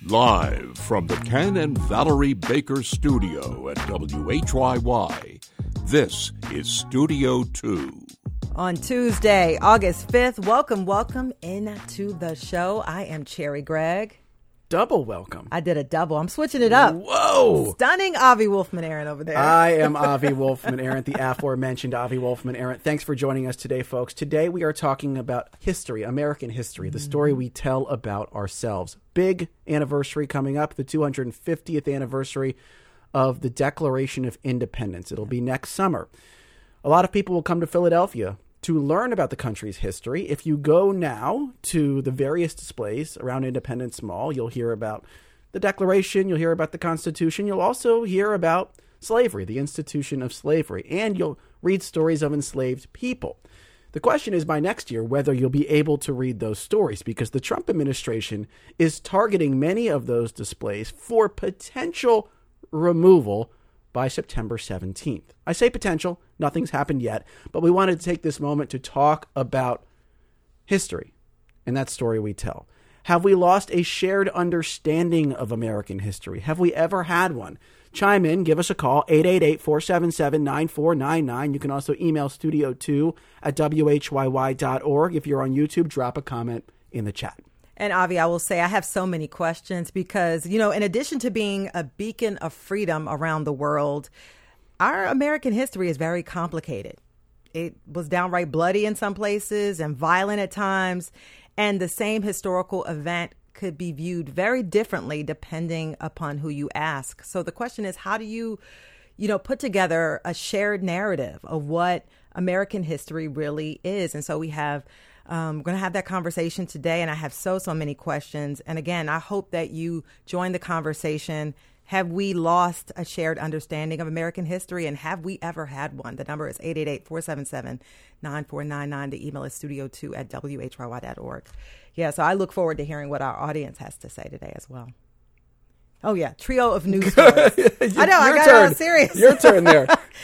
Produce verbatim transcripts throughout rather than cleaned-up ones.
Live from the Ken and Valerie Baker studio at W H Y Y, this is Studio two. On Tuesday, August fifth, welcome, welcome into the show. I am Cherry Gregg. Double welcome. I did a double. I'm switching it up. Whoa. Stunning Avi Wolfman Arent over there. I am Avi Wolfman Arent, the aforementioned Avi Wolfman Arent. Thanks for joining us today, folks. Today we are talking about history, American history, the story we tell about ourselves. Big anniversary coming up, the two hundred fiftieth anniversary of the Declaration of Independence. It'll be next summer. A lot of people will come to Philadelphia to learn about the country's history. If you go now to the various displays around Independence Mall, you'll hear about the Declaration, you'll hear about the Constitution, you'll also hear about slavery, the institution of slavery, and you'll read stories of enslaved people. The question is by next year whether you'll be able to read those stories, because the Trump administration is targeting many of those displays for potential removal by September seventeenth. I say potential, nothing's happened yet, but we wanted to take this moment to talk about history and that story we tell. Have we lost a shared understanding of American history? Have we ever had one? Chime in, give us a call, eight eight eight, four seven seven, nine four nine nine. You can also email studio two at W H Y Y dot org. If you're on YouTube, drop a comment in the chat. And Avi, I will say I have so many questions because, you know, in addition to being a beacon of freedom around the world, our American history is very complicated. It was downright bloody in some places and violent at times. And the same historical event could be viewed very differently depending upon who you ask. So the question is, how do you, you know, put together a shared narrative of what American history really is? And so we have Um, we're going to have that conversation today, and I have so, so many questions. And again, I hope that you join the conversation. Have we lost a shared understanding of American history, and have we ever had one? The number is eight eight eight, four seven seven, nine four nine nine. The email is studio two at W H Y Y dot org. Yeah, so I look forward to hearing what our audience has to say today as well. Oh, yeah. Trio of news stories. I know. I got turn. all serious. Your turn there.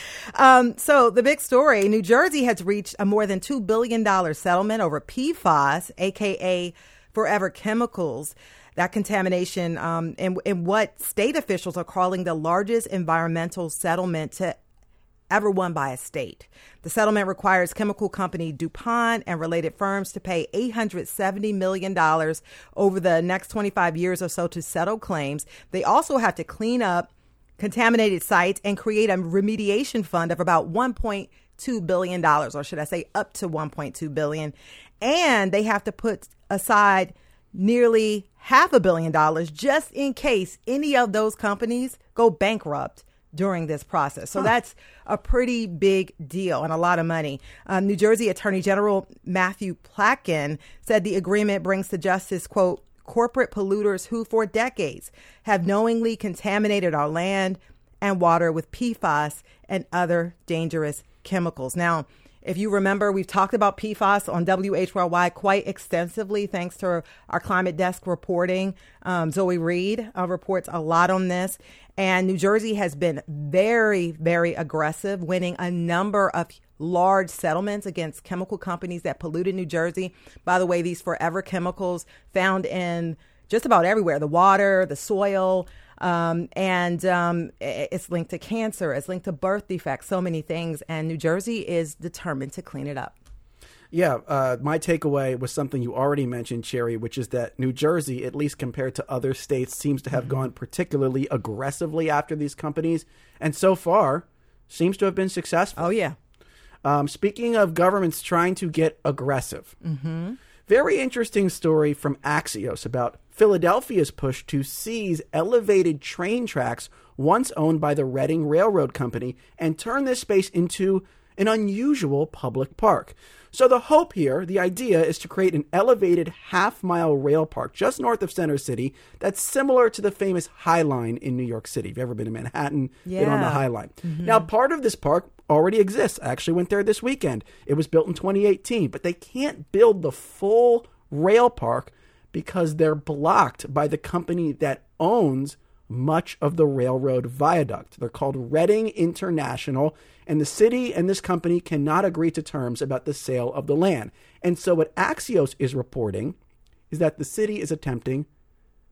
um, so the big story, New Jersey has reached a more than two billion dollars settlement over P FAS, a k a forever chemicals. That contamination um, in, in what state officials are calling the largest environmental settlement to ever won by a state. The settlement requires chemical company DuPont and related firms to pay eight hundred seventy million dollars over the next twenty-five years or so to settle claims. They also have to clean up contaminated sites and create a remediation fund of about one point two billion dollars, or should I say up to one point two billion dollars. And they have to put aside nearly half a billion dollars just in case any of those companies go bankrupt during this process. So huh. that's a pretty big deal and a lot of money. Um, New Jersey Attorney General Matthew Platkin said the agreement brings to justice, quote, corporate polluters who for decades have knowingly contaminated our land and water with P FAS and other dangerous chemicals. Now, if you remember, we've talked about P FAS on W H Y Y quite extensively, thanks to our climate desk reporting. Um, Zoe Reed uh, reports a lot on this. And New Jersey has been very, very aggressive, winning a number of large settlements against chemical companies that polluted New Jersey. By the way, these forever chemicals found in just about everywhere, the water, the soil, um, and um, it's linked to cancer, it's linked to birth defects, so many things. And New Jersey is determined to clean it up. Yeah, uh, my takeaway was something you already mentioned, Cherry, which is that New Jersey, at least compared to other states, seems to have mm-hmm. gone particularly aggressively after these companies. And so far, seems to have been successful. Oh, yeah. Um, speaking of governments trying to get aggressive, mm-hmm. very interesting story from Axios about Philadelphia's push to seize elevated train tracks once owned by the Reading Railroad Company and turn this space into an unusual public park. So the hope here, the idea, is to create an elevated half-mile rail park just north of Center City that's similar to the famous High Line in New York City. If you've ever been to Manhattan, yeah. been on the High Line. Mm-hmm. Now, part of this park already exists. I actually went there this weekend. It was built in twenty eighteen, but they can't build the full rail park because they're blocked by the company that owns much of the railroad viaduct. They're called Reading International, and the city and this company cannot agree to terms about the sale of the land. And so what Axios is reporting is that the city is attempting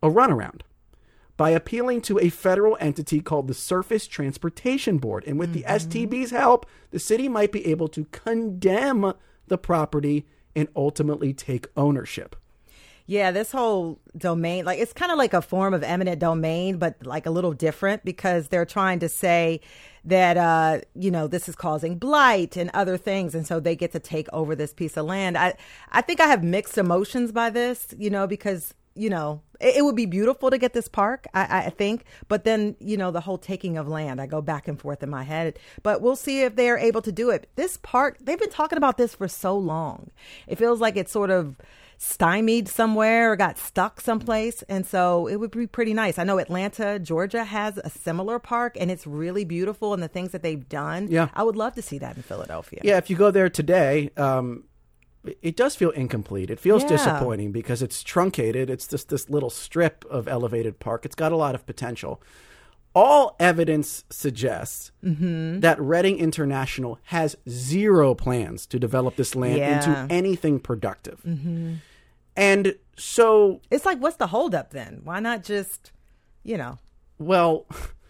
a runaround by appealing to a federal entity called the Surface Transportation Board. And with mm-hmm. the S T B's help, the city might be able to condemn the property and ultimately take ownership. Yeah, this whole domain, like it's kind of like a form of eminent domain, but like a little different because they're trying to say that, uh, you know, this is causing blight and other things. And so they get to take over this piece of land. I, I think I have mixed emotions by this, you know, because, you know, it, it would be beautiful to get this park, I, I think. But then, you know, the whole taking of land, I go back and forth in my head. But we'll see if they're able to do it. This park, they've been talking about this for so long. It feels like it's sort of stymied somewhere or got stuck someplace. And so it would be pretty nice. I know Atlanta, Georgia has a similar park and it's really beautiful and the things that they've done. Yeah. I would love to see that in Philadelphia. Yeah. If you go there today, um, it does feel incomplete. It feels Yeah. disappointing because it's truncated. It's just this little strip of elevated park. It's got a lot of potential. All evidence suggests Mm-hmm. that Reading International has zero plans to develop this land Yeah. into anything productive. Mm-hmm. And so, It's like, what's the holdup then? Why not just, you know? well,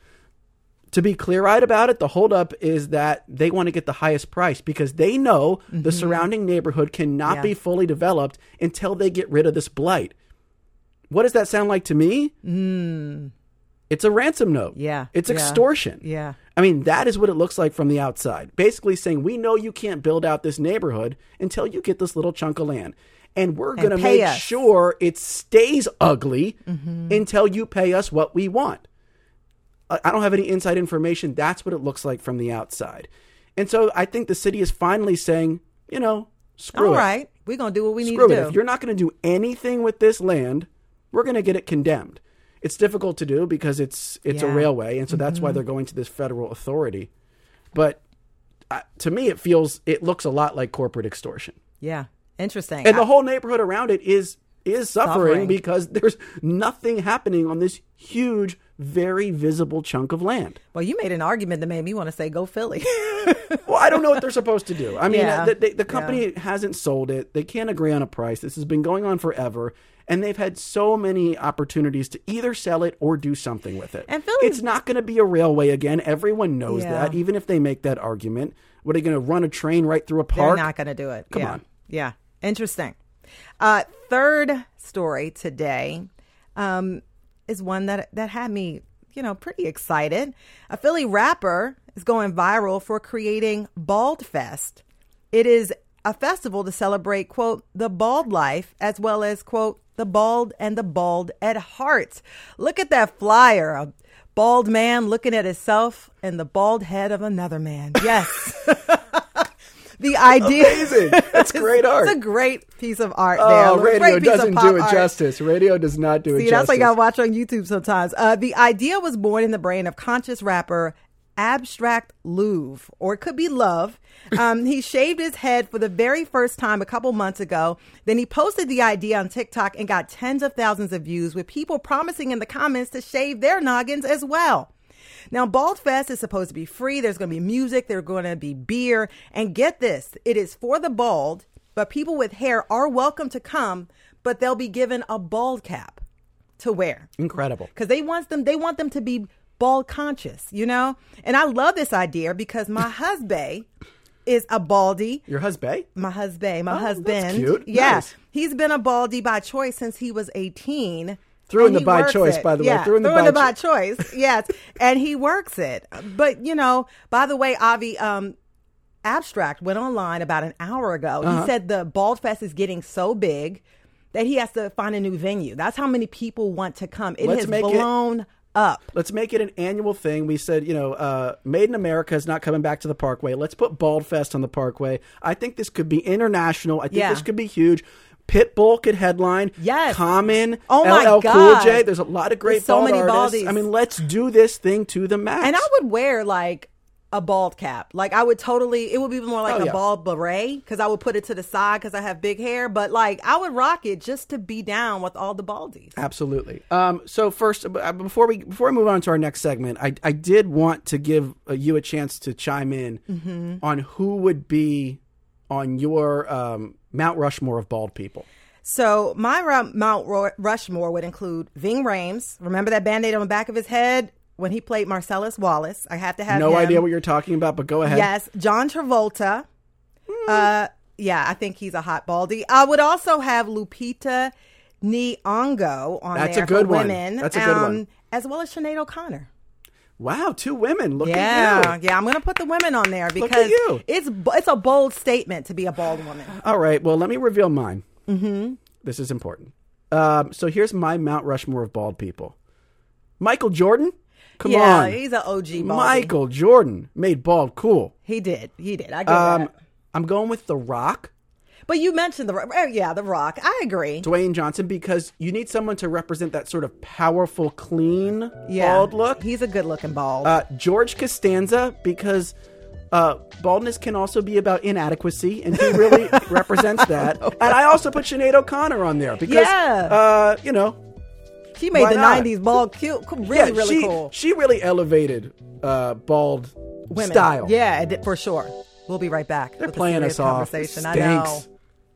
to be clear-eyed about it, the holdup is that they want to get the highest price because they know the surrounding neighborhood cannot Yeah. be fully developed until they get rid of this blight. What does that sound like to me? Mm. It's a ransom note. Yeah. It's Yeah. extortion. Yeah. I mean, that is what it looks like from the outside. Basically saying, we know you can't build out this neighborhood until you get this little chunk of land. And we're going to pay make us. sure it stays ugly Mm-hmm. until you pay us what we want. I I don't have any inside information. That's what it looks like from the outside. And so I think the city is finally saying, you know, screw All it. right. We're going to do what we Screw need it. to do. If you're not going to do anything with this land, we're going to get it condemned. It's difficult to do because it's it's a Yeah. railway, and so that's why they're going to this federal authority. But uh, to me, it feels it looks a lot like corporate extortion, Yeah. Interesting. and I- the whole neighborhood around it is is suffering, Suffering. because there's nothing happening on this huge, very visible chunk of land. well, you made an argument that made me want to say go Philly. Well, I don't know what they're supposed to do. I mean, Yeah. uh, the, the, the company hasn't sold it. They can't agree on a price. This has been going on forever. And they've had so many opportunities to either sell it or do something with it. And Philly- It's not going to be a railway again. Everyone knows Yeah. that, even if they make that argument. What, are they going to run a train right through a They're park? not going to do it. Come yeah. on. Yeah. Interesting. Uh, third story today um, is one that that had me, you know, pretty excited. A Philly rapper is going viral for creating Bald Fest. It is a festival to celebrate, quote, the bald life, as well as, quote, the bald and the bald at heart. Look at that flyer. A bald man looking at himself and the bald head of another man. Yes. The idea. Amazing. That's great art. It's a great piece of art there. Oh, A radio great piece of doesn't pop do it art. justice. Radio does not do it See, justice. that's like I watch on YouTube sometimes. Uh, the idea was born in the brain of conscious rapper Abstract Louvre, or it could be Love. Um, he shaved his head for the very first time a couple months ago. Then he posted the idea on TikTok and got tens of thousands of views, with people promising in the comments to shave their noggins as well. Now, Bald Fest is supposed to be free. There's going to be music. There's going to be beer. And get this, it is for the bald, but people with hair are welcome to come, but they'll be given a bald cap to wear. Incredible. Because they want them, they want them to be bald conscious, you know? And I love this idea because my husband is a baldy. Your husband? My husband, my Oh, husband. that's cute. Yeah. Nice. He's been a baldy by choice since he was eighteen. Threw in And the he by works choice, it. by the way. Yeah, Threw in the threw in by the by choice. Yes. And he works it. But, you know, by the way, Avi, um, Abstract went online about an hour ago. Uh-huh. He said the Bald Fest is getting so big that he has to find a new venue. That's how many people want to come. It Let's has make it- blown up. Let's make it an annual thing. We said, you know, uh, Made in America is not coming back to the Parkway. Let's put Bald Fest on the Parkway. I think this could be international. I think Yeah. this could be huge. Pitbull could headline. Yes. Common. Oh, my L L God. Cool J. There's a lot of great There's so bald many artists. baldies. I mean, let's do this thing to the max. And I would wear like a bald cap. Like I would totally, it would be more like Oh, a yeah. bald beret because I would put it to the side because I have big hair. But like I would rock it just to be down with all the baldies. Absolutely. Um, so first, uh, before we before we move on to our next segment, I I did want to give uh, you a chance to chime in Mm-hmm. on who would be on your um, Mount Rushmore of bald people. So my Ru- Mount Ru- Rushmore would include Ving Rhames. Remember that Band-Aid on the back of his head when he played Marcellus Wallace? I have to have no him. idea what you're talking about, but go ahead. Yes, John Travolta. Mm. Uh, yeah, I think he's a hot baldy. I would also have Lupita Nyong'o on That's there a good for one. women. That's a good um, one. As well as Sinead O'Connor. Wow, two women. Look yeah, at you. Yeah, I'm going to put the women on there because Look at you. it's it's a bold statement to be a bald woman. All right, well, let me reveal mine. Mm-hmm. This is important. Um, so here's my Mount Rushmore of bald people. Michael Jordan? Come yeah, on. Yeah, he's an O G bald. Michael Jordan made bald cool. He did. He did. I get Um, that. I'm going with The Rock. But you mentioned the uh, yeah, the Rock. I agree. Dwayne Johnson, because you need someone to represent that sort of powerful, clean, Yeah, bald look. He's a good looking bald. Uh, George Costanza, because uh, baldness can also be about inadequacy, and he really represents that. And I also put Sinead O'Connor on there because, Yeah. uh, you know, she made why the not? nineties bald cute, really, yeah, really she, cool. She really elevated uh, bald Women. style. Yeah, it did, for sure. We'll be right back. They're with playing the us off. conversation. It I know. stinks.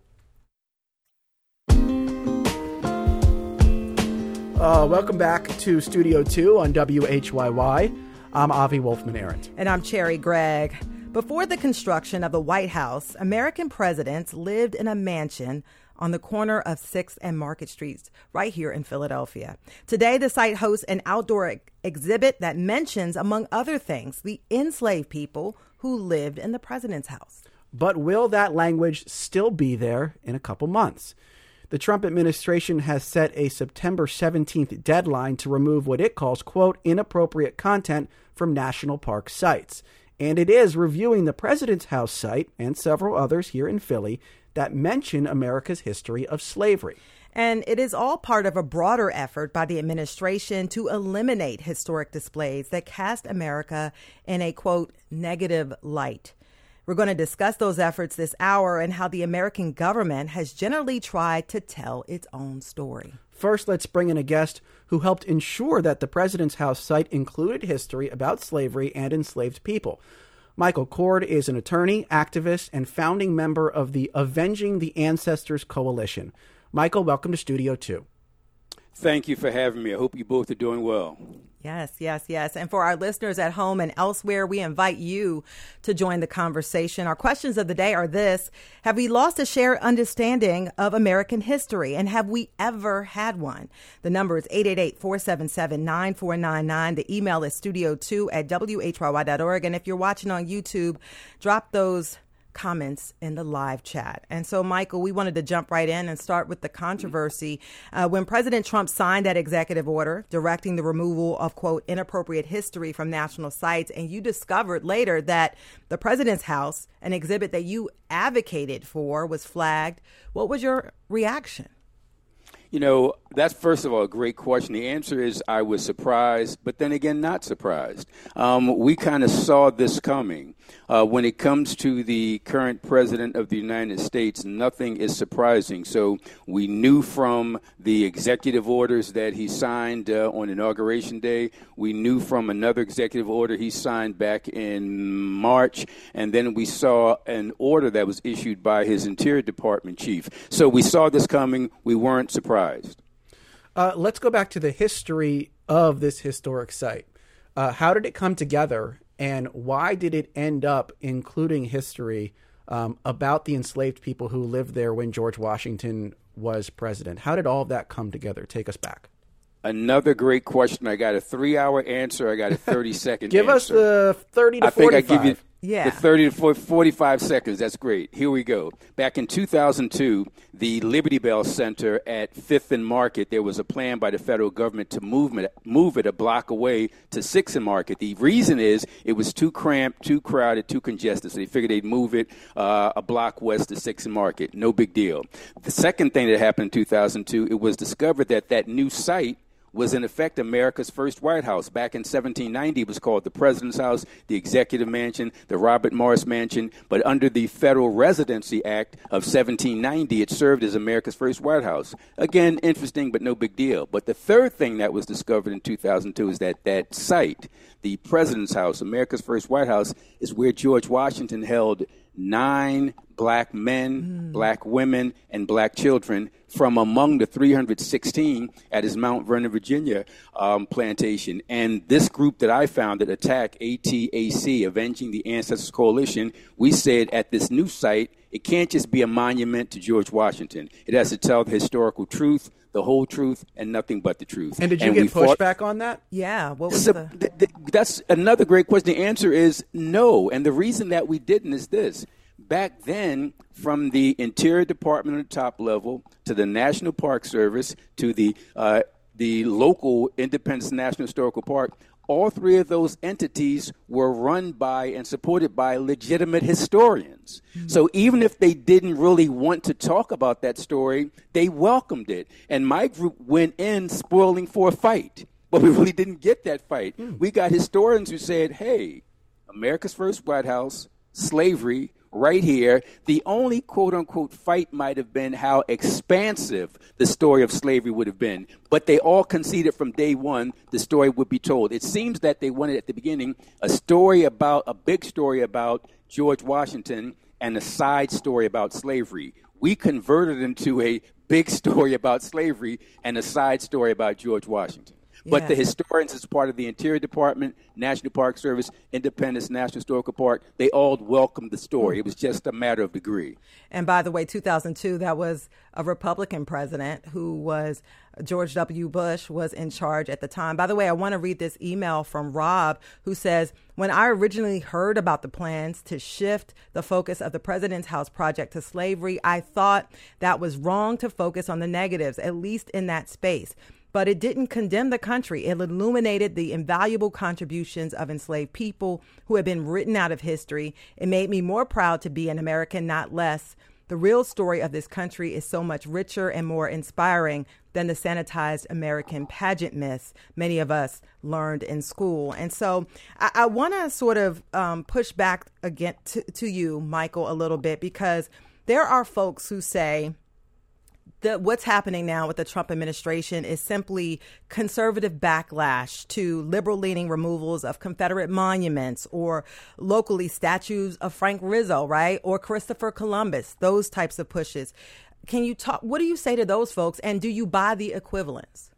Uh, welcome back to Studio two on W H Y Y. I'm Avi Wolfman-Arent. And I'm Cherry Gregg. Before the construction of the White House, American presidents lived in a mansion on the corner of sixth and Market Streets right here in Philadelphia. Today, the site hosts an outdoor ex- exhibit that mentions, among other things, the enslaved people who lived in the president's house. But will that language still be there in a couple months? The Trump administration has set a September seventeenth deadline to remove what it calls, quote, inappropriate content from national park sites. And it is reviewing the President's House site and several others here in Philly that mention America's history of slavery. And it is all part of a broader effort by the administration to eliminate historic displays that cast America in a, quote, negative light. We're going to discuss those efforts this hour and how the American government has generally tried to tell its own story. First, let's bring in a guest who helped ensure that the President's House site included history about slavery and enslaved people. Michael Cord is an attorney, activist, and founding member of the Avenging the Ancestors Coalition. Michael, welcome to Studio two. Thank you for having me. I hope you both are doing well. Yes, yes, yes. And for our listeners at home and elsewhere, we invite you to join the conversation. Our questions of the day are this: have we lost a shared understanding of American history? And have we ever had one? The number is eight eight eight, four seven seven, nine four nine nine. The email is studio two at W H Y Y dot org. And if you're watching on YouTube, drop those comments in the live chat. And so, Michael, we wanted to jump right in and start with the controversy. Uh, when President Trump signed that executive order directing the removal of, quote, inappropriate history from national sites, and you discovered later that the president's house, an exhibit that you advocated for, was flagged, what was your reaction? You know, that's, first of all, a great question. The answer is I was surprised, but then again, not surprised. Um, we kind of saw this coming. Uh, when it comes to the current president of the United States, nothing is surprising. So we knew from the executive orders that he signed uh, on Inauguration Day. We knew from another executive order he signed back in March. And then we saw an order that was issued by his Interior Department chief. So we saw this coming. We weren't surprised. Uh, let's go back to the history of this historic site. Uh, how did it come together, and why did it end up including history um, about the enslaved people who lived there when George Washington was president? How did all of that come together? Take us back. Another great question. I got a three-hour answer. I got a thirty-second Give answer. us the thirty to I think forty-five. I give you Yeah. the thirty to forty-five seconds. That's great. Here we go. Back in two thousand two, the Liberty Bell Center at Fifth and Market, there was a plan by the federal government to move it, move it a block away to Sixth and Market. The reason is it was too cramped, too crowded, too congested, so they figured they'd move it uh, a block west to Sixth and Market. No big deal. The second thing that happened in two thousand two, it was discovered that that new site was in effect America's first White House. Back in seventeen ninety, it was called the President's House, the Executive Mansion, the Robert Morris Mansion. But under the Federal Residency Act of seventeen ninety, it served as America's first White House. Again, interesting, but no big deal. But the third thing that was discovered in two thousand two is that that site, the President's House, America's first White House, is where George Washington held nine black men, mm. black women, and black children from among the three hundred sixteen at his Mount Vernon, Virginia um, plantation. And this group that I founded, Attack, A T A C, Avenging the Ancestors Coalition, we said at this new site, it can't just be a monument to George Washington. It has to tell the historical truth, the whole truth, and nothing but the truth. And did you and get pushback on that? Yeah. What was so the... th- th- that's another great question. The answer is no. And the reason that we didn't is this. Back then, from the Interior Department at the top level to the National Park Service to the uh, the local Independence National Historical Park, all three of those entities were run by and supported by legitimate historians. Mm-hmm. So even if they didn't really want to talk about that story, they welcomed it. And my group went in spoiling for a fight, but we really didn't get that fight. Mm. We got historians who said, hey, America's first White House, slavery, right here. The only quote-unquote fight might have been how expansive the story of slavery would have been. But they all conceded from day one the story would be told. It seems that they wanted at the beginning a story about, a big story about George Washington and a side story about slavery. We converted into a big story about slavery and a side story about George Washington. But yeah. the historians, as part of the Interior Department, National Park Service, Independence National Historical Park, they all welcomed the story. It was just a matter of degree. And by the way, two thousand two, that was a Republican president who was George W. Bush was in charge at the time. By the way, I want to read this email from Rob, who says, when I originally heard about the plans to shift the focus of the President's House project to slavery, I thought that was wrong to focus on the negatives, at least in that space. But it didn't condemn the country. It illuminated the invaluable contributions of enslaved people who had been written out of history. It made me more proud to be an American, not less. The real story of this country is so much richer and more inspiring than the sanitized American pageant myths many of us learned in school. And so I, I want to sort of um, push back again to, to you, Michael, a little bit, because there are folks who say, The, what's happening now with the Trump administration is simply conservative backlash to liberal-leaning removals of Confederate monuments or locally statues of Frank Rizzo, right, or Christopher Columbus, those types of pushes. Can you talk? What do you say to those folks, and do you buy the equivalence?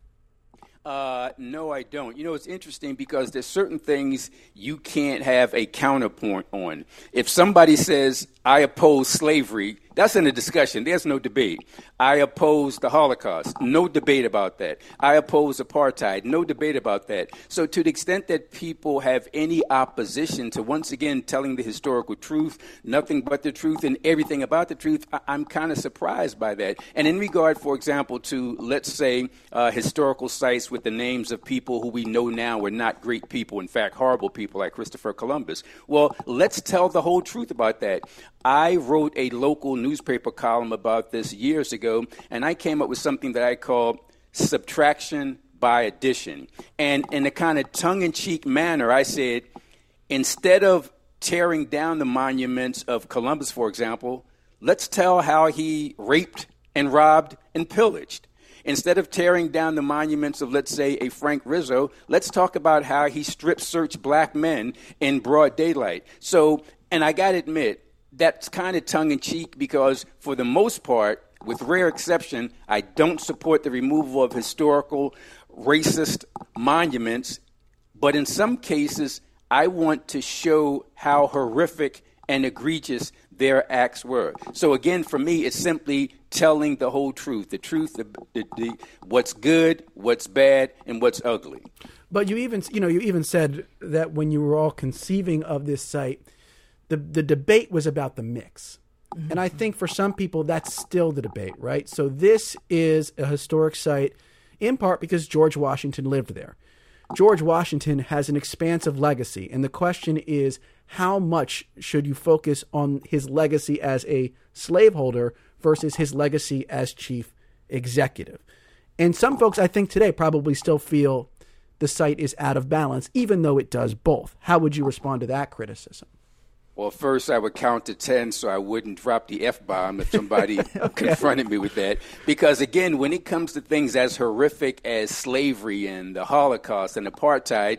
Uh, no, I don't. You know, it's interesting because there's certain things you can't have a counterpoint on. If somebody says, I oppose slavery, that's in a discussion. There's no debate. I oppose the Holocaust. No debate about that. I oppose apartheid. No debate about that. So to the extent that people have any opposition to, once again, telling the historical truth, nothing but the truth and everything about the truth, I- I'm kind of surprised by that. And in regard, for example, to, let's say, uh, historical sites with the names of people who we know now were not great people, in fact, horrible people like Christopher Columbus. Well, let's tell the whole truth about that. I wrote a local newspaper column about this years ago, and I came up with something that I call subtraction by addition. And in a kind of tongue-in-cheek manner, I said, instead of tearing down the monuments of Columbus, for example, let's tell how he raped and robbed and pillaged. Instead of tearing down the monuments of, let's say, a Frank Rizzo, let's talk about how he strip-searched black men in broad daylight. So, and I got to admit, that's kind of tongue-in-cheek because, for the most part, with rare exception, I don't support the removal of historical racist monuments. But in some cases, I want to show how horrific and egregious their acts were. So again, for me, it's simply telling the whole truth, the truth, the, the, the, what's good, what's bad, and what's ugly. But you even, you know, you even said that when you were all conceiving of this site, the the debate was about the mix. Mm-hmm. And I think for some people, that's still the debate, right? So this is a historic site in part because George Washington lived there. George Washington has an expansive legacy. And the question is, how much should you focus on his legacy as a slaveholder versus his legacy as chief executive? And some folks, I think today, probably still feel the site is out of balance, even though it does both. How would you respond to that criticism? Well, first I would count to ten so I wouldn't drop the F-bomb if somebody okay. confronted me with that. Because, again, when it comes to things as horrific as slavery and the Holocaust and apartheid,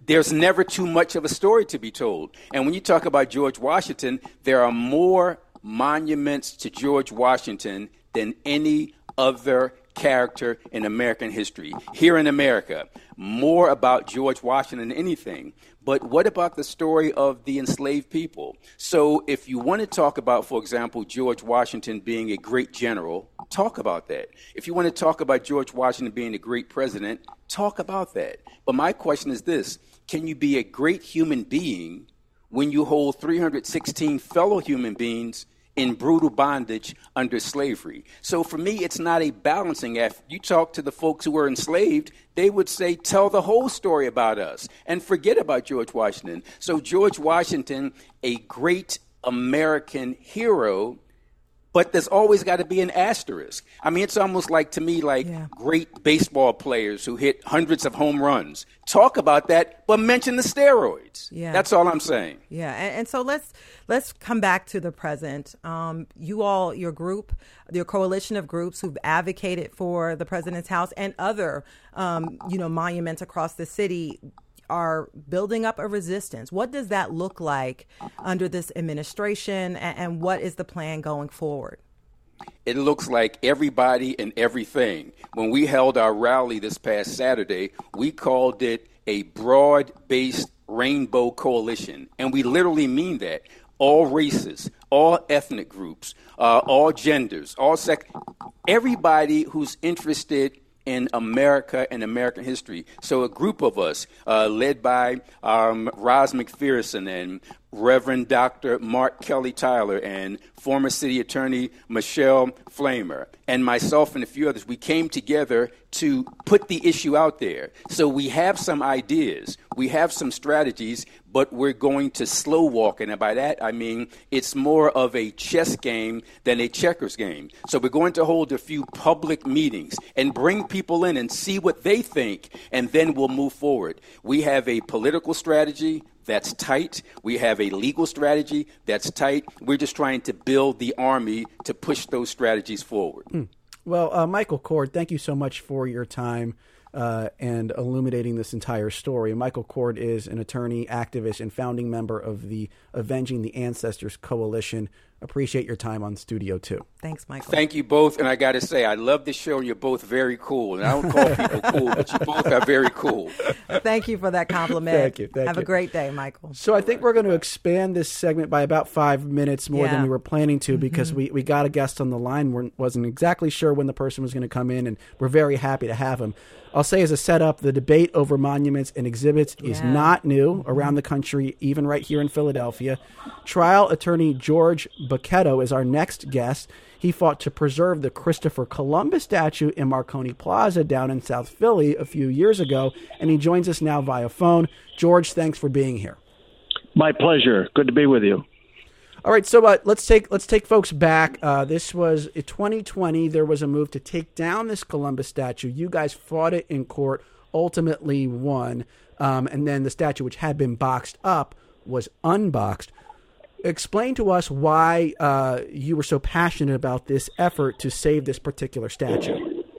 there's never too much of a story to be told. And when you talk about George Washington, there are more monuments to George Washington than any other character in American history. Here in America, more about George Washington than anything. But what about the story of the enslaved people? So if you want to talk about, for example, George Washington being a great general, talk about that. If you want to talk about George Washington being a great president, talk about that. But my question is this: can you be a great human being when you hold three hundred sixteen fellow human beings in brutal bondage under slavery? So for me, it's not a balancing act. You talk to the folks who were enslaved, they would say, tell the whole story about us and forget about George Washington. So George Washington, a great American hero, but there's always got to be an asterisk. I mean, it's almost like, to me, like yeah. great baseball players who hit hundreds of home runs. Talk about that, but mention the steroids. Yeah. That's all I'm saying. Yeah, and, and so let's let's come back to the present. Um, you all, your group, your coalition of groups who've advocated for the president's house and other, um, you know, monuments across the city are building up a resistance. What does that look like under this administration, and, and what is the plan going forward? It looks like everybody and everything. When we held our rally this past Saturday, we called it a broad-based rainbow coalition, and we literally mean that. All races, all ethnic groups, uh, all genders, all sex, everybody who's interested in America and American history. So a group of us, uh, led by um, Roz McPherson and Reverend Doctor Mark Kelly Tyler and former city attorney Michelle Flamer and myself and a few others, we came together to put the issue out there. So we have some ideas, we have some strategies, but we're going to slow walk. And by that, I mean it's more of a chess game than a checkers game. So we're going to hold a few public meetings and bring people in and see what they think, and then we'll move forward. We have a political strategy that's tight. We have a legal strategy that's tight. We're just trying to build the army to push those strategies forward. Mm. Well, uh, Michael Cord, thank you so much for your time uh, and illuminating this entire story. Michael Cord is an attorney, activist, and founding member of the Avenging the Ancestors Coalition. Appreciate your time on Studio Two. Thanks, Michael. Thank you both. And I got to say, I love this show, and you're both very cool. And I don't call people cool, but you both are very cool. Thank you for that compliment. Thank you. Thank Have you. a great day, Michael. So I think we're going to expand this segment by about five minutes more yeah. than we were planning to, because mm-hmm. we, we got a guest on the line. We wasn't exactly sure when the person was going to come in, and we're very happy to have him. I'll say as a setup, the debate over monuments and exhibits is yeah. not new around the country, even right here in Philadelphia. Trial attorney George Bocchetto is our next guest. He fought to preserve the Christopher Columbus statue in Marconi Plaza down in South Philly a few years ago, and he joins us now via phone. George, thanks for being here. My pleasure. Good to be with you. All right, so uh, let's take let's take folks back. Uh, this was in twenty twenty. There was a move to take down this Columbus statue. You guys fought it in court, ultimately won, um, and then the statue, which had been boxed up, was unboxed. Explain to us why uh, you were so passionate about this effort to save this particular statue.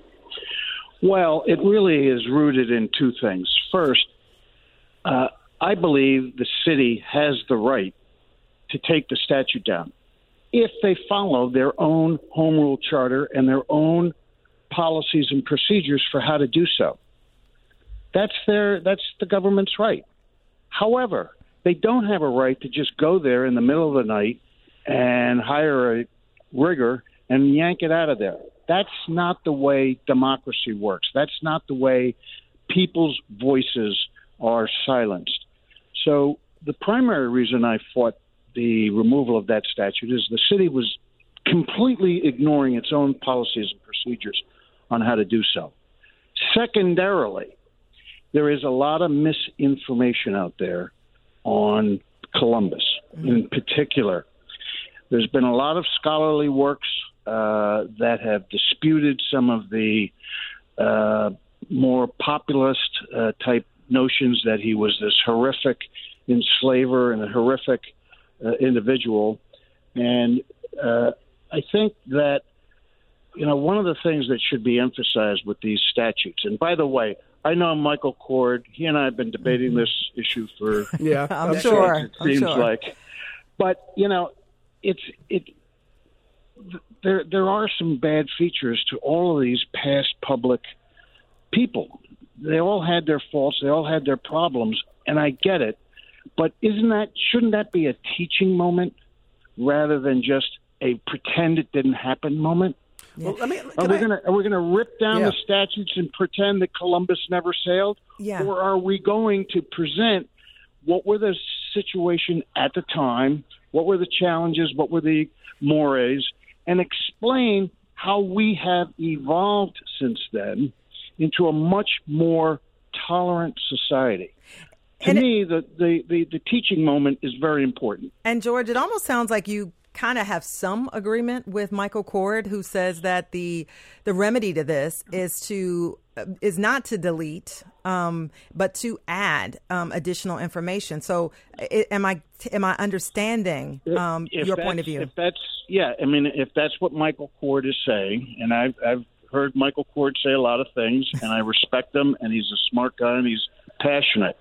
Well, it really is rooted in two things. First, uh, I believe the city has the right to take the statue down if they follow their own home rule charter and their own policies and procedures for how to do so. That's their that's the government's right. However, they don't have a right to just go there in the middle of the night and hire a rigger and yank it out of there. That's not the way democracy works. That's not the way people's voices are silenced. So the primary reason I fought the removal of that statute is the city was completely ignoring its own policies and procedures on how to do so. Secondarily, there is a lot of misinformation out there on Columbus mm-hmm. in particular. There's been a lot of scholarly works uh, that have disputed some of the uh, more populist uh, type notions that he was this horrific enslaver and a horrific uh, individual. And uh, I think that, you know, one of the things that should be emphasized with these statutes, and by the way, I know Michael Cord. He and I have been debating this issue for yeah, I'm decades, sure. It I'm seems sure. like, but you know, it's it. There there are some bad features to all of these past public people. They all had their faults. They all had their problems, and I get it. But isn't that shouldn't that be a teaching moment rather than just a pretend it didn't happen moment? Well, let me, Are we I, gonna are we gonna rip down Yeah. the statutes and pretend that Columbus never sailed? Yeah. Or are we going to present what were the situation at the time, what were the challenges, what were the mores, and explain how we have evolved since then into a much more tolerant society? To And it- me, the, the, the, the teaching moment is very important. And George, it almost sounds like you kind of have some agreement with Michael Cord, who says that the the remedy to this is to uh, is not to delete, um, but to add um, additional information. So, I am I am I understanding um, If your that's- point of view? If that's yeah, I mean, if that's what Michael Cord is saying, and I've I've heard Michael Cord say a lot of things, and I respect him, and he's a smart guy, and he's passionate.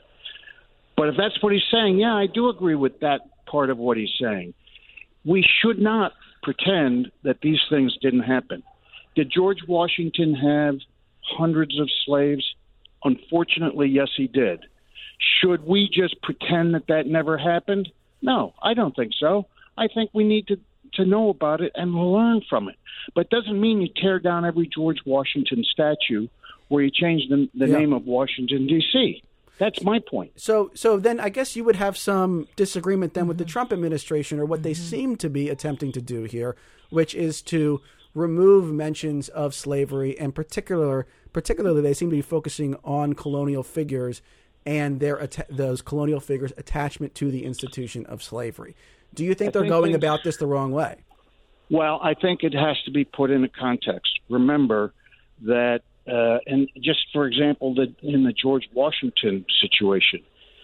But if that's what he's saying, yeah, I do agree with that part of what he's saying. We should not pretend that these things didn't happen. Did George Washington have hundreds of slaves? Unfortunately, yes, he did. Should we just pretend that that never happened? No, I don't think so. I think we need to, to know about it and learn from it. But it doesn't mean you tear down every George Washington statue or you change the, the Yeah. name of Washington, D C That's my point. So, so then I guess you would have some disagreement then with the Trump administration, or what they seem to be attempting to do here, which is to remove mentions of slavery, and particular, particularly they seem to be focusing on colonial figures and their atta- those colonial figures' attachment to the institution of slavery. Do you think I they're think going things- about this the wrong way? Well, I think it has to be put in a context. Remember that, uh, and just for example, the, in the George Washington situation,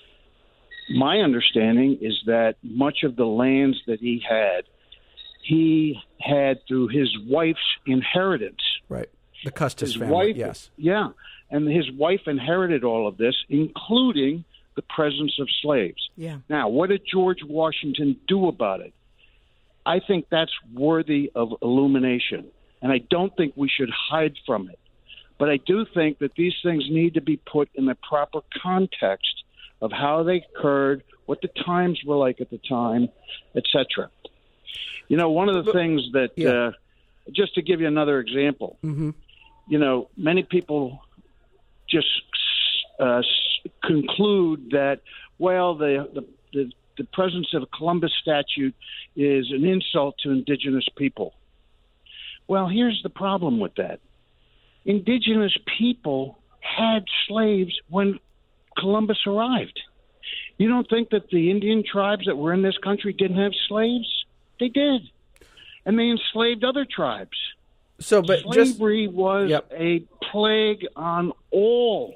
my understanding is that much of the lands that he had, he had through his wife's inheritance. Right. The Custis His family, wife, yes. yeah, and his wife inherited all of this, including the presence of slaves. Yeah. Now, what did George Washington do about it? I think that's worthy of illumination, and I don't think we should hide from it. But I do think that these things need to be put in the proper context of how they occurred, what the times were like at the time, et cetera. You know, one of the things that, Yeah. uh, just to give you another example, Mm-hmm. you know, many people just uh, conclude that, well, the, the the the presence of a Columbus statue is an insult to indigenous people. Well, here's the problem with that. Indigenous people had slaves when Columbus arrived. You don't think that the Indian tribes that were in this country didn't have slaves? They did. And they enslaved other tribes. So, but just Slavery was Yep. a plague on all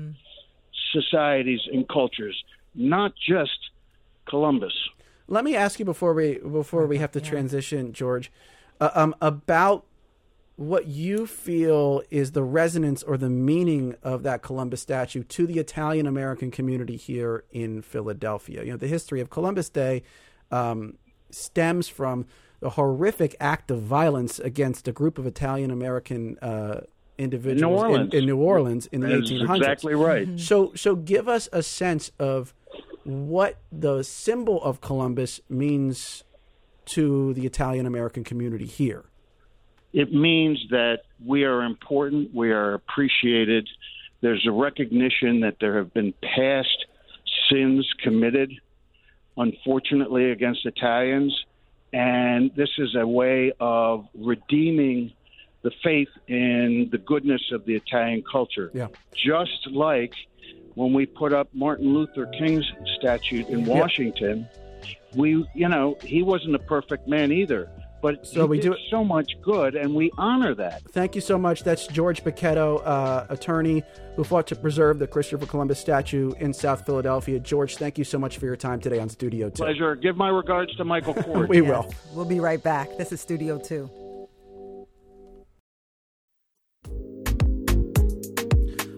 societies and cultures, not just Columbus. let me ask you before we before we have to transition, George, uh, um, about what you feel is the resonance or the meaning of that Columbus statue to the Italian American community here in Philadelphia. You know, the history of Columbus Day um, stems from the horrific act of violence against a group of Italian American uh, individuals in, Orleans. in New Orleans in the That is eighteen hundreds. exactly right. So, so give us a sense of what the symbol of Columbus means to the Italian American community here. It means that we are important, we are appreciated. There's a recognition that there have been past sins committed, unfortunately, against Italians, and this is a way of redeeming the faith in the goodness of the Italian culture. Yeah. Just like when we put up Martin Luther King's statue in Washington, we, you know, he wasn't a perfect man either. But So he we did do- so much good, and we honor that. Thank you so much. That's George Paquetto, uh, attorney who fought to preserve the Christopher Columbus statue in South Philadelphia. George, thank you so much for your time today on Studio Two. Pleasure. Give my regards to Michael Cord. We Yes. will. We'll be right back. This is Studio Two.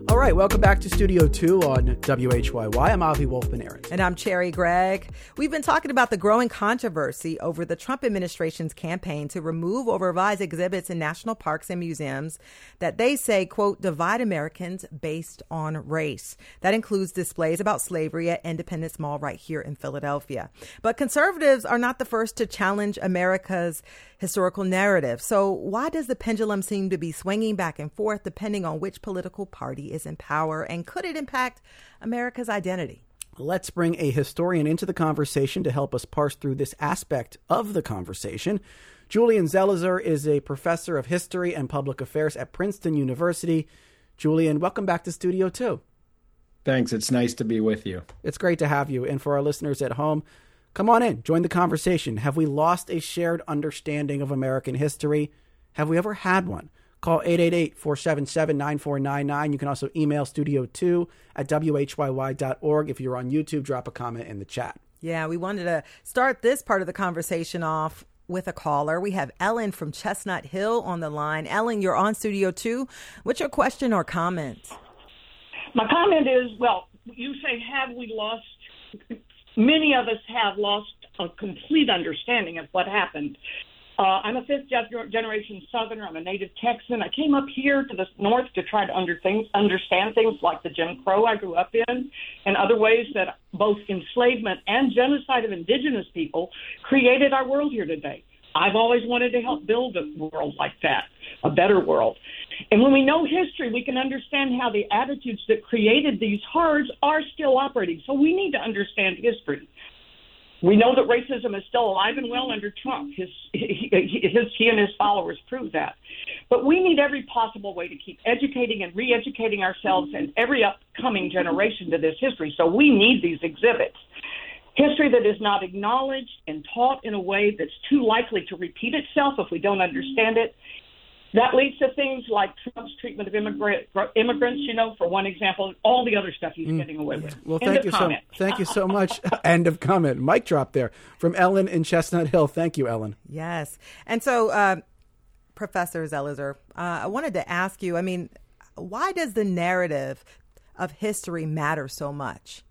All right, welcome back to Studio two on W H Y Y. I'm Avi Wolfman-Arent. And I'm Cherry Gregg. We've been talking about the growing controversy over the Trump administration's campaign to remove or revise exhibits in national parks and museums that they say, quote, divide Americans based on race. That includes displays about slavery at Independence Mall right here in Philadelphia. But conservatives are not the first to challenge America's historical narrative. So why does the pendulum seem to be swinging back and forth depending on which political party is in power? And could it impact America's identity? Let's bring a historian into the conversation to help us parse through this aspect of the conversation. Julian Zelizer is a professor of history and public affairs at Princeton University. Julian, welcome back to Studio two. Thanks. It's nice to be with you. It's great to have you. And for our listeners at home, come on in, join the conversation. Have we lost a shared understanding of American history? Have we ever had one? Call eight eight eight, four seven seven, nine four nine nine. You can also email studio two at W H Y Y dot org. If you're on YouTube, drop a comment in the chat. Yeah, we wanted to start this part of the conversation off with a caller. We have Ellen from Chestnut Hill on the line. Ellen, you're on Studio two. What's your question or comment? My comment is, well, you say, have we lost? Many of us have lost a complete understanding of what happened. Uh, I'm a fifth-generation Southerner. I'm a native Texan. I came up here to the north to try to under things, understand things like the Jim Crow I grew up in and other ways that both enslavement and genocide of indigenous people created our world here today. I've always wanted to help build a world like that, a better world. And when we know history, we can understand how the attitudes that created these horrors are still operating. So we need to understand history. We know that racism is still alive and well under Trump. His, his, he and his followers prove that. But we need every possible way to keep educating and re-educating ourselves and every upcoming generation to this history. So we need these exhibits. History that is not acknowledged and taught in a way that's too likely to repeat itself if we don't understand it. That leads to things like Trump's treatment of immigrant, immigrants, you know, for one example, all the other stuff he's mm. getting away with. Well, End thank you comment. so thank you so much. End of comment. Mic drop there from Ellen in Chestnut Hill. Thank you, Ellen. Yes. And so, uh, Professor Zelizer, uh, I wanted to ask you, I mean, why does the narrative of history matter so much?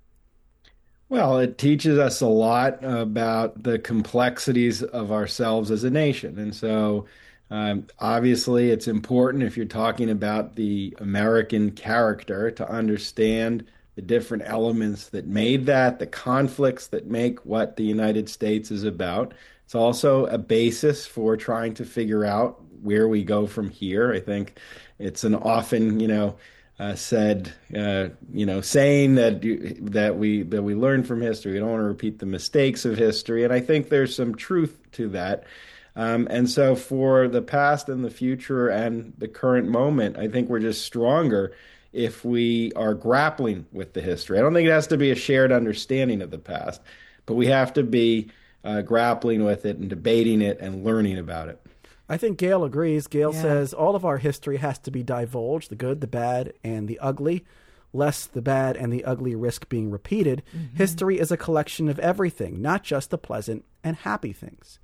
Well, it teaches us a lot about the complexities of ourselves as a nation. And so, Um, obviously, it's important if you're talking about the American character to understand the different elements that made that, the conflicts that make what the United States is about. It's also a basis for trying to figure out where we go from here. I think it's an often, you know, uh, said, uh, you know, saying that you, that we that we learn from history. We don't want to repeat the mistakes of history, and I think there's some truth to that. Um, and so for the past and the future and the current moment, I think we're just stronger if we are grappling with the history. I don't think it has to be a shared understanding of the past, but we have to be uh, grappling with it and debating it and learning about it. I think Gail agrees. Gail yeah. says all of our history has to be divulged, the good, the bad, and the ugly, lest the bad and the ugly risk being repeated. Mm-hmm. History is a collection of everything, not just the pleasant and happy things.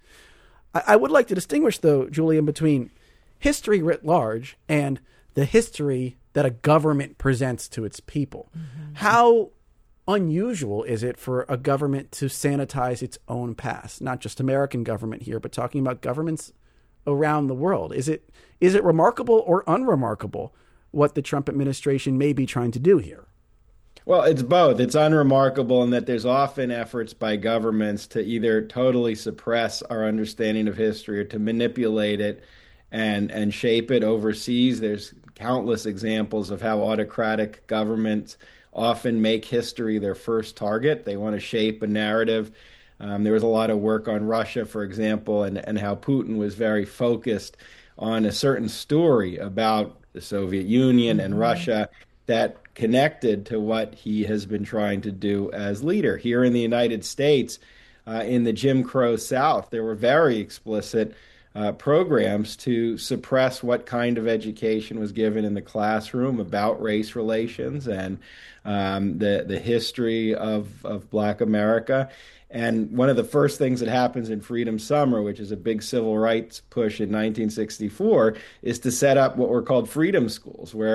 I would like to distinguish, though, Julian, between history writ large and the history that a government presents to its people. Mm-hmm. How unusual is it for a government to sanitize its own past? Not just American government here, but talking about governments around the world. Is it is it remarkable or unremarkable what the Trump administration may be trying to do here? Well, it's both. It's unremarkable in that there's often efforts by governments to either totally suppress our understanding of history or to manipulate it and and shape it overseas. There's countless examples of how autocratic governments often make history their first target. They want to shape a narrative. Um, there was a lot of work on Russia, for example, and, and how Putin was very focused on a certain story about the Soviet Union mm-hmm. and Russia that connected to what he has been trying to do as leader. Here in the United States, uh, in the Jim Crow South, there were very explicit uh, programs to suppress what kind of education was given in the classroom about race relations and um, the, the history of, of Black America. And one of the first things that happens in Freedom Summer, which is a big civil rights push in nineteen sixty-four, is to set up what were called freedom schools, where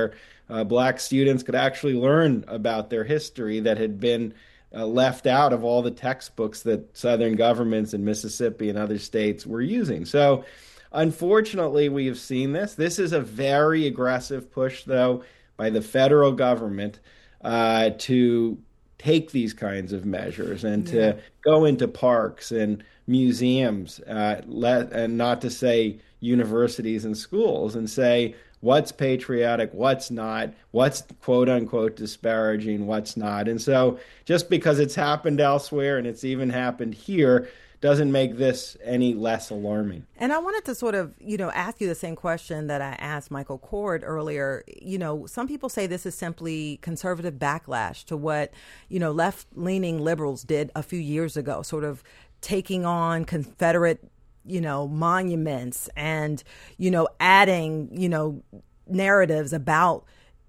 uh, black students could actually learn about their history that had been uh, left out of all the textbooks that Southern governments in Mississippi and other states were using. So unfortunately, we have seen this. This is a very aggressive push, though, by the federal government uh, to take these kinds of measures and yeah. to go into parks and museums, uh, let, and not to say universities and schools, and say what's patriotic, what's not, what's quote unquote disparaging, what's not. And so just because it's happened elsewhere and it's even happened here doesn't make this any less alarming. And I wanted to sort of, you know, ask you the same question that I asked Michael Cord earlier. You know, some people say this is simply conservative backlash to what, you know, left-leaning liberals did a few years ago, sort of taking on Confederate, you know, monuments and, you know, adding, you know, narratives about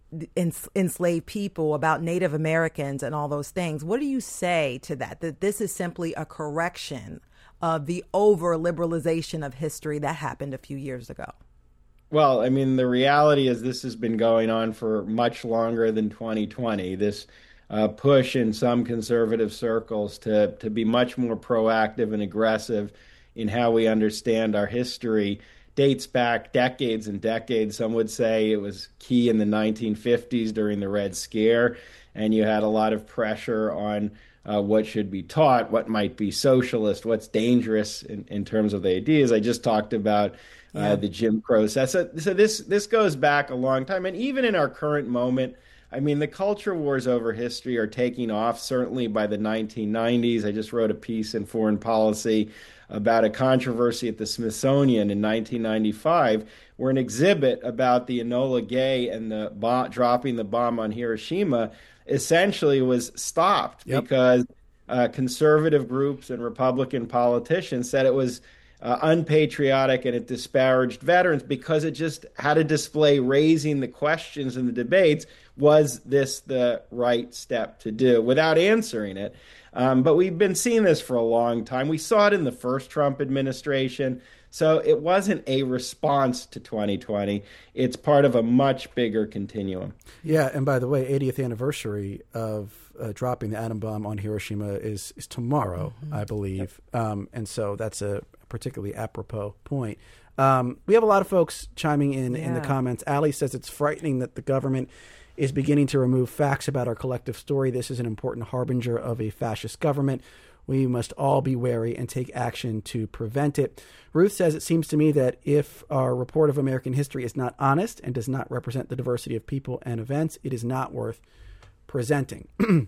enslaved people, about Native Americans and all those things. What do you say to that? That this is simply a correction of the over-liberalization of history that happened a few years ago? Well, I mean, the reality is this has been going on for much longer than twenty twenty. This uh, push in some conservative circles to, to be much more proactive and aggressive in how we understand our history dates back decades and decades. Some would say it was key in the nineteen fifties during the Red Scare, and you had a lot of pressure on uh, what should be taught, what might be socialist, what's dangerous in, in terms of the ideas. I just talked about uh, yeah. the Jim Crow. So, so this this goes back a long time, and even in our current moment, I mean, the culture wars over history are taking off, certainly by the nineteen nineties. I just wrote a piece in Foreign Policy about a controversy at the Smithsonian in nineteen ninety-five, where an exhibit about the Enola Gay and the bomb, dropping the bomb on Hiroshima essentially was stopped yep. because uh, conservative groups and Republican politicians said it was uh, unpatriotic and it disparaged veterans because it just had a display raising the questions in the debates. Was this the right step to do without answering it? Um, but we've been seeing this for a long time. We saw it in the first Trump administration. So it wasn't a response to twenty twenty. It's part of a much bigger continuum. Yeah, and by the way, eightieth anniversary of uh, dropping the atom bomb on Hiroshima is, is tomorrow, mm-hmm. I believe. Yep. Um, and so that's a particularly apropos point. Um, we have a lot of folks chiming in yeah. in the comments. Ali says it's frightening that the government is beginning to remove facts about our collective story. This is an important harbinger of a fascist government. We must all be wary and take action to prevent it. Ruth says, it seems to me that if our report of American history is not honest and does not represent the diversity of people and events, it is not worth presenting.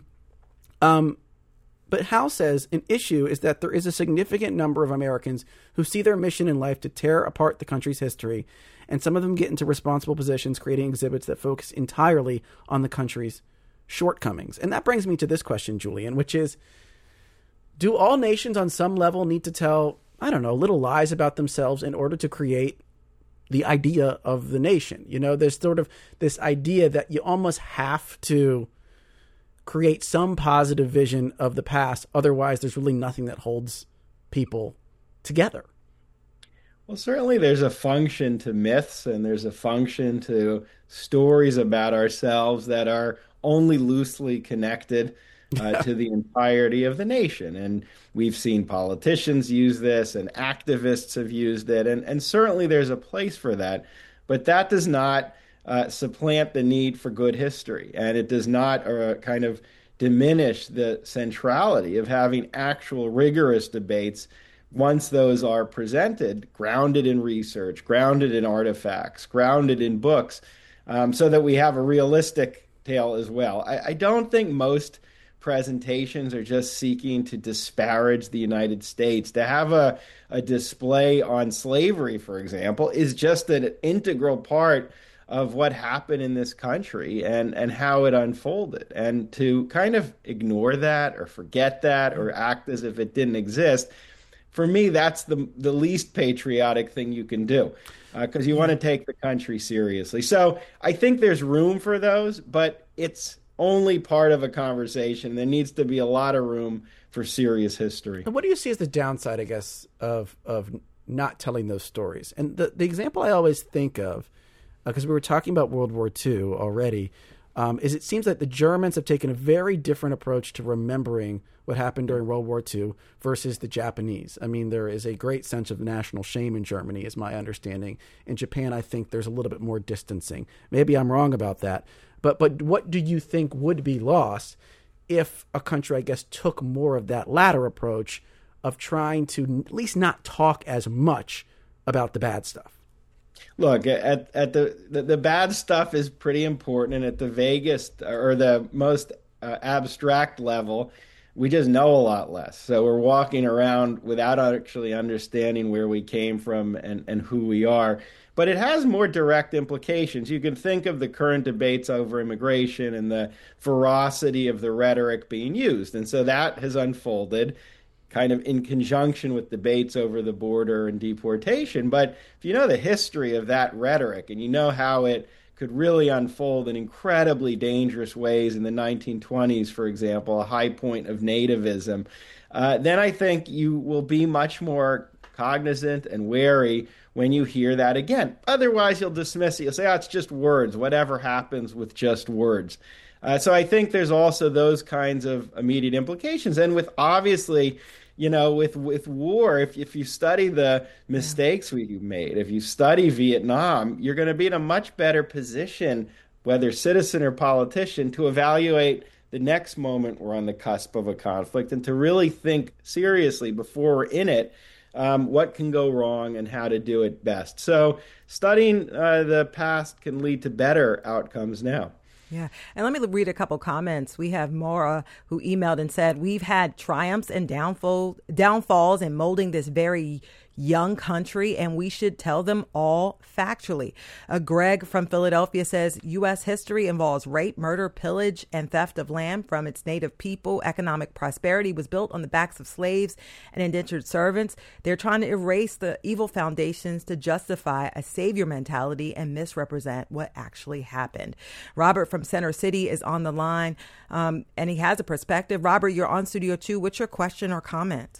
um, but Hal says, an issue is that there is a significant number of Americans who see their mission in life to tear apart the country's history, and some of them get into responsible positions, creating exhibits that focus entirely on the country's shortcomings. And that brings me to this question, Julian, which is, do all nations on some level need to tell, I don't know, little lies about themselves in order to create the idea of the nation? You know, there's sort of this idea that you almost have to create some positive vision of the past. Otherwise, there's really nothing that holds people together. Well, certainly there's a function to myths and there's a function to stories about ourselves that are only loosely connected uh, to the entirety of the nation. And we've seen politicians use this and activists have used it. And, and certainly there's a place for that. But that does not uh, supplant the need for good history. And it does not uh, kind of diminish the centrality of having actual rigorous debates once those are presented, grounded in research, grounded in artifacts, grounded in books, um, so that we have a realistic tale as well. I, I don't think most presentations are just seeking to disparage the United States. To have a, a display on slavery, for example, is just an integral part of what happened in this country and, and how it unfolded. And to kind of ignore that or forget that or act as if it didn't exist, for me, that's the the least patriotic thing you can do, because uh, you want to take the country seriously. So I think there's room for those, but it's only part of a conversation. There needs to be a lot of room for serious history. And what do you see as the downside, I guess, of of not telling those stories? And the, the example I always think of because uh, we were talking about World War Two already, um, is it seems like the Germans have taken a very different approach to remembering what happened during World War Two versus the Japanese. I mean, there is a great sense of national shame in Germany, is my understanding. In Japan, I think there's a little bit more distancing. Maybe I'm wrong about that. But but what do you think would be lost if a country, I guess, took more of that latter approach of trying to at least not talk as much about the bad stuff? Look, at at the, the, the bad stuff is pretty important, and at the vaguest or the most uh, abstract level, we just know a lot less. So we're walking around without actually understanding where we came from and, and who we are. But it has more direct implications. You can think of the current debates over immigration and the ferocity of the rhetoric being used. And so that has unfolded kind of in conjunction with debates over the border and deportation. But if you know the history of that rhetoric and you know how it could really unfold in incredibly dangerous ways in the nineteen twenties, for example, a high point of nativism, uh, then I think you will be much more cognizant and wary when you hear that again. Otherwise, you'll dismiss it. You'll say, oh, it's just words. Whatever happens with just words. Uh, so I think there's also those kinds of immediate implications. And with obviously, you know, with, with war, if if you study the mistakes we made, if you study Vietnam, you're going to be in a much better position, whether citizen or politician, to evaluate the next moment we're on the cusp of a conflict and to really think seriously before we're in it, um, what can go wrong and how to do it best. So studying uh, the past can lead to better outcomes now. Yeah. And let me read a couple comments. We have Maura who emailed and said, we've had triumphs and downfall, downfalls in molding this very young country, and we should tell them all factually. Uh, Greg from Philadelphia says, U S history involves rape, murder, pillage, and theft of land from its native people. Economic prosperity was built on the backs of slaves and indentured servants. They're trying to erase the evil foundations to justify a savior mentality and misrepresent what actually happened. Robert from Center City is on the line, um, and he has a perspective. Robert, you're on Studio Two. What's your question or comment?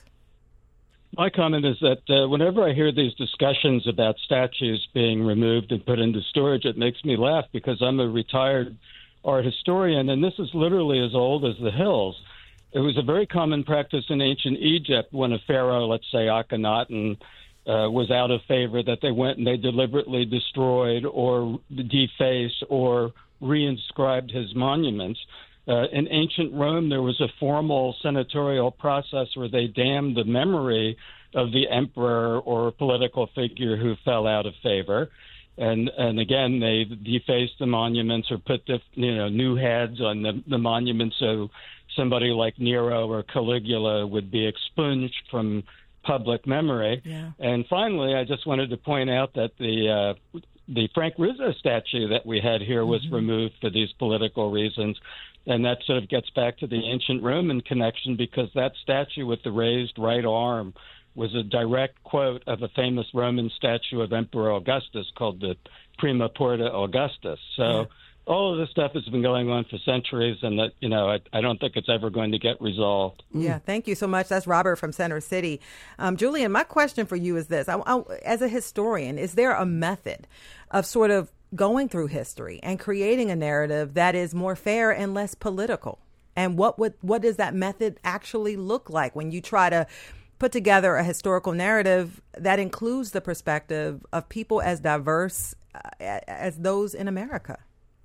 My comment is that uh, whenever I hear these discussions about statues being removed and put into storage, it makes me laugh because I'm a retired art historian, and this is literally as old as the hills. It was a very common practice in ancient Egypt when a pharaoh, let's say Akhenaten, uh, was out of favor, that they went and they deliberately destroyed or defaced or reinscribed his monuments. Uh, in ancient Rome, there was a formal senatorial process where they damned the memory of the emperor or political figure who fell out of favor. And and again, they defaced the monuments or put the, you know, new heads on the, the monuments so somebody like Nero or Caligula would be expunged from public memory. Yeah. And finally, I just wanted to point out that the uh, the Frank Rizzo statue that we had here was mm-hmm. removed for these political reasons. And that sort of gets back to the ancient Roman connection, because that statue with the raised right arm was a direct quote of a famous Roman statue of Emperor Augustus called the Prima Porta Augustus. So yeah. all of this stuff has been going on for centuries, and that, you know, I, I don't think it's ever going to get resolved. Yeah, thank you so much. That's Robert from Center City. Um, Julian, my question for you is this. I, I, as a historian, is there a method of sort of going through history and creating a narrative that is more fair and less political? And what would what does that method actually look like when you try to put together a historical narrative that includes the perspective of people as diverse uh, as those in America?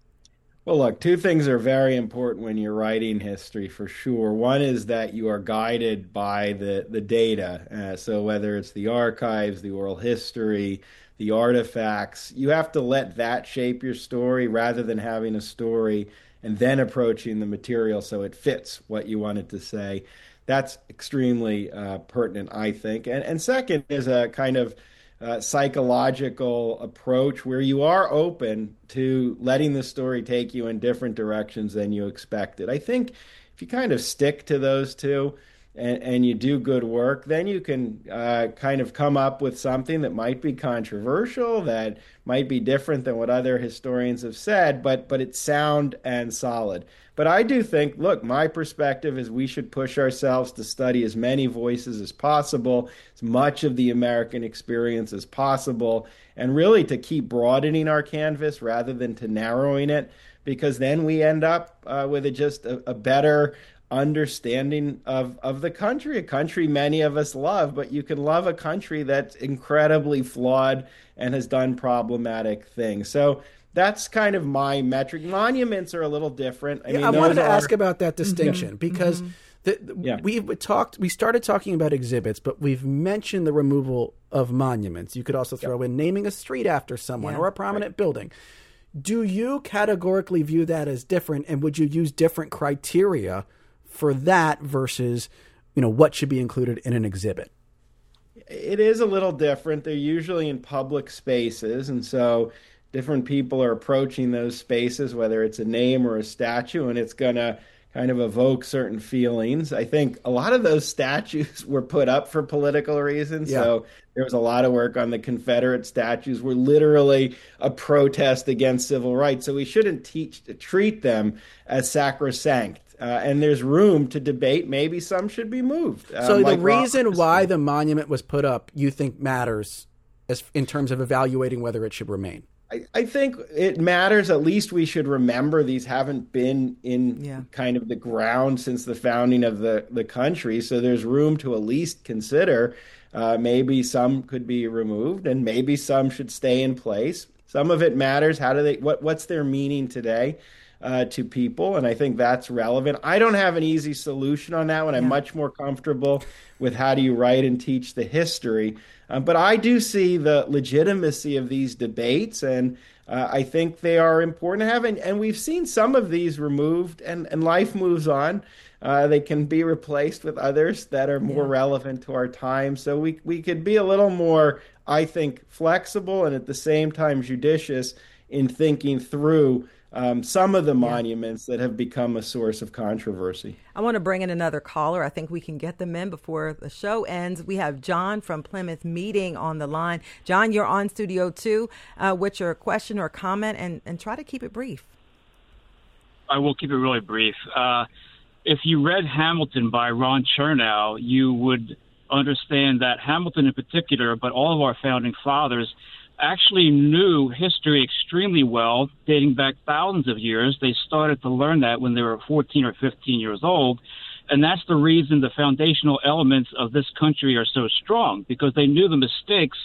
Well, look, two things are very important when you're writing history, for sure. One is that you are guided by the, the data. Uh, so whether it's the archives, the oral history, the artifacts, you have to let that shape your story rather than having a story and then approaching the material so it fits what you wanted to say. That's extremely uh, pertinent, I think. And, and second is a kind of uh, psychological approach where you are open to letting the story take you in different directions than you expected. I think if you kind of stick to those two, and, and you do good work, then you can uh, kind of come up with something that might be controversial, that might be different than what other historians have said, but but it's sound and solid. But I do think, look, my perspective is we should push ourselves to study as many voices as possible, as much of the American experience as possible, and really to keep broadening our canvas rather than to narrowing it, because then we end up uh, with a, just a, a better understanding of, of the country, a country many of us love, but you can love a country that's incredibly flawed and has done problematic things. So that's kind of my metric. Monuments are a little different. I, yeah, mean, I wanted to are... ask about that distinction, mm-hmm. because mm-hmm. The, yeah. we've talked, we started talking about exhibits, but we've mentioned the removal of monuments. You could also throw yep. in naming a street after someone yeah. or a prominent right. building. Do you categorically view that as different, and would you use different criteria for that versus, you know, what should be included in an exhibit? It is a little different. They're usually in public spaces, and so different people are approaching those spaces, whether it's a name or a statue, and it's going to kind of evoke certain feelings. I think a lot of those statues were put up for political reasons. Yeah. So there was a lot of work on the Confederate statues were literally a protest against civil rights. So we shouldn't teach treat them as sacrosanct. Uh, and there's room to debate. Maybe some should be moved. So um, the like reason why the monument was put up, you think matters as in terms of evaluating whether it should remain? I, I think it matters. At least we should remember these haven't been in yeah. kind of the ground since the founding of the, the country. So there's room to at least consider uh, maybe some could be removed and maybe some should stay in place. Some of it matters. How do they, what, what's their meaning today uh, to people? And I think that's relevant. I don't have an easy solution on that one. I'm yeah. much more comfortable with how do you write and teach the history. Um, but I do see the legitimacy of these debates, and uh, I think they are important to have. And, and we've seen some of these removed, and, and life moves on. Uh, they can be replaced with others that are more yeah. relevant to our time. So we, we could be a little more, I think, flexible and at the same time judicious in thinking through Um, some of the yeah. monuments that have become a source of controversy. I want to bring in another caller. I think we can get them in before the show ends. We have John from Plymouth Meeting on the line. John, you're on Studio two. Uh, what's your question or comment? And, and try to keep it brief. I will keep it really brief. Uh, if you read Hamilton by Ron Chernow, you would understand that Hamilton in particular, but all of our founding fathers, actually knew history extremely well, dating back thousands of years. They started to learn that when they were fourteen or fifteen years old. And that's the reason the foundational elements of this country are so strong, because they knew the mistakes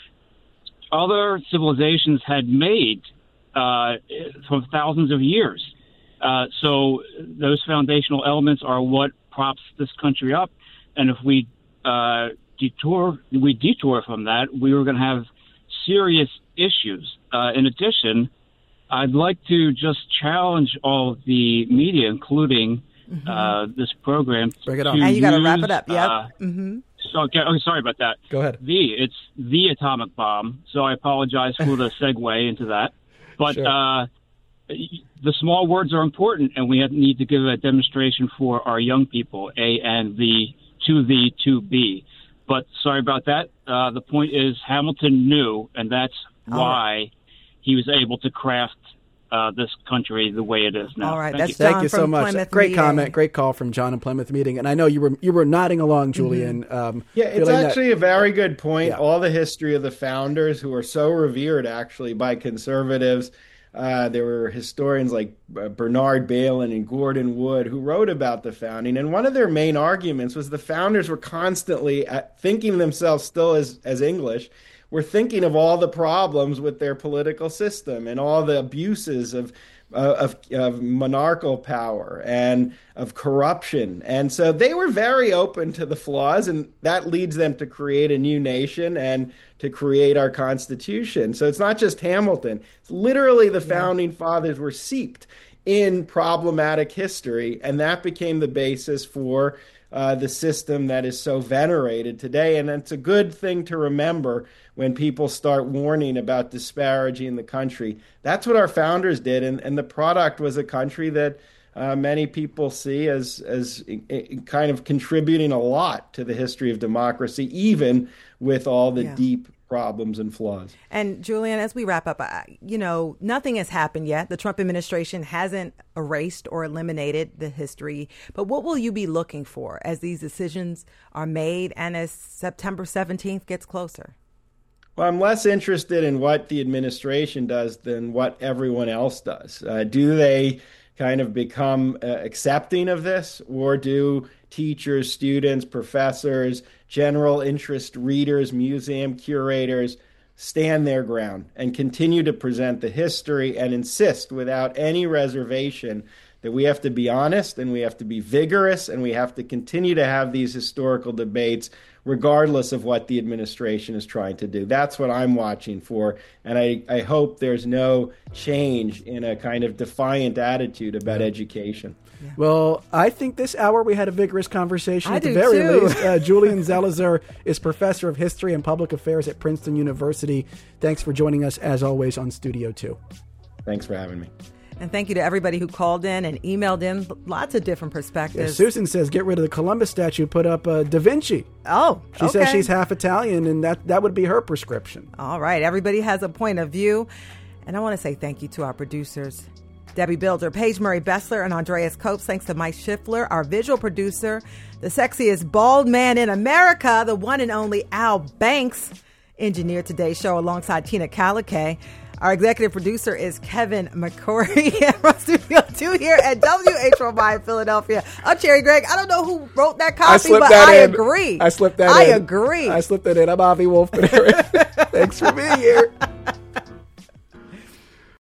other civilizations had made uh, for thousands of years. Uh, so those foundational elements are what props this country up. And if we uh, detour, we detour from that, we were going to have serious issues. Uh, in addition, I'd like to just challenge all of the media, including mm-hmm. uh, this program. Bring it on. And you got to wrap it up. Yep. Uh, mm-hmm. So, okay, oh, sorry about that. Go ahead. The, it's the atomic bomb. So I apologize for the segue into that. But sure. uh, the small words are important, and we have, need to give a demonstration for our young people, A and the, to the, to be. But sorry about that. Uh, the point is Hamilton knew, and that's All why right. he was able to craft uh, this country the way it is now. All right, Thank that's you. John Thank you from so much. Plymouth Great Meeting. comment, great call from John in Plymouth Meeting. And I know you were you were nodding along, Julian. Mm-hmm. Um, yeah, it's actually that, a very good point. Yeah. All the history of the founders, who are so revered actually by conservatives. Uh, there were historians like Bernard Bailyn and Gordon Wood who wrote about the founding. And one of their main arguments was the founders were constantly at, thinking themselves still as, as English, were thinking of all the problems with their political system and all the abuses of Uh, of, of monarchical power and of corruption. And so they were very open to the flaws, and that leads them to create a new nation and to create our Constitution. So it's not just Hamilton. It's literally the founding yeah. fathers were seeped in problematic history, and that became the basis for uh, the system that is so venerated today. And it's a good thing to remember when people start warning about disparaging the country. That's what our founders did, and, and the product was a country that uh, many people see as as kind of contributing a lot to the history of democracy, even with all the yeah. deep problems and flaws. And Julian, as we wrap up, I, you know, nothing has happened yet. The Trump administration hasn't erased or eliminated the history. But what will you be looking for as these decisions are made and as September seventeenth gets closer? Well, I'm less interested in what the administration does than what everyone else does. Uh, do they kind of become uh, accepting of this, or do teachers, students, professors, general interest readers, museum curators stand their ground and continue to present the history and insist without any reservation that we have to be honest and we have to be vigorous and we have to continue to have these historical debates regardless of what the administration is trying to do? That's what I'm watching for. And I, I hope there's no change in a kind of defiant attitude about yeah. education. Yeah. Well, I think this hour we had a vigorous conversation. I At do the very too. least, uh, Julian Zelizer is professor of history and public affairs at Princeton University. Thanks for joining us, as always, on Studio two. Thanks for having me. And thank you to everybody who called in and emailed in. Lots of different perspectives. Yeah, Susan says, get rid of the Columbus statue, put up uh, Da Vinci. Oh, She okay. says she's half Italian, and that, that would be her prescription. All right. Everybody has a point of view. And I want to say thank you to our producers, Debbie Builder, Paige Murray Bessler, and Andreas Copes. Thanks to Mike Schiffler, our visual producer, the sexiest bald man in America, the one and only Al Banks, engineered today's show alongside Tina Calicay. Our executive producer is Kevin McCory from Studio two here at W H Y Y Philadelphia. I'm Cherry Gregg. I don't know who wrote that copy, I but I in. agree. I slipped that I in. I agree. I slipped that in. I'm Avi Wolfman. Thanks for being here.